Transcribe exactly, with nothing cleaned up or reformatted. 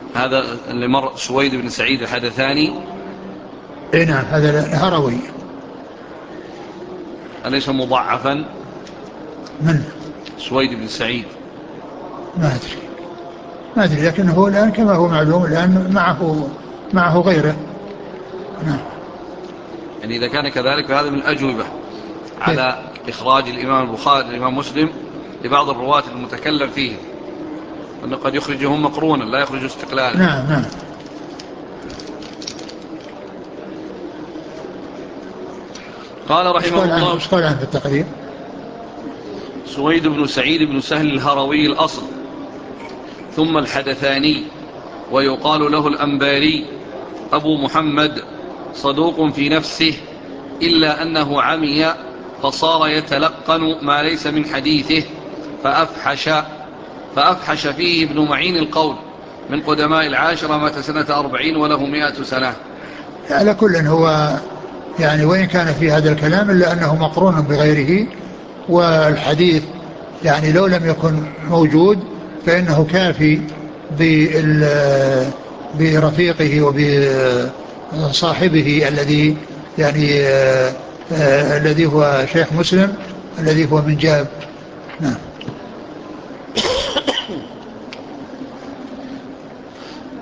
هذا اللي مر سويد بن سعيد الحدثاني. اي نعم هذا الهروي. أليس مضعفا من؟ سويد بن سعيد. ما أدري ما أدري لكنه هو الآن كما هو معلوم الآن معه معه غيره. نعم. يعني إذا كان كذلك فهذا من الأجوبة كيف؟ على إخراج الإمام البخاري الإمام مسلم لبعض الرواة المتكلم فيه، أنه قد يخرجهم مقرونا لا يخرج استقلالا. نعم نعم. قال وش رحمه قال عنه الله: وش قال عنه في التقريب؟ سويد بن سعيد بن سهل الهروي الأصل، ثم الحدثاني، ويقال له الأنباري، أبو محمد، صدوق في نفسه، إلا أنه عمي فصار يتلقن ما ليس من حديثه فأفحش فأفحش فيه ابن معين القول، من قدماء العاشرة، مات سنة أربعين وله مئة سنة. على كل هو يعني وإن كان في هذا الكلام إلا أنه مقرون بغيره، والحديث يعني لو لم يكن موجود فإنه كافي برفيقه وبصاحبه الذي يعني آه، آه، الذي هو شيخ مسلم الذي هو من جاب. نعم.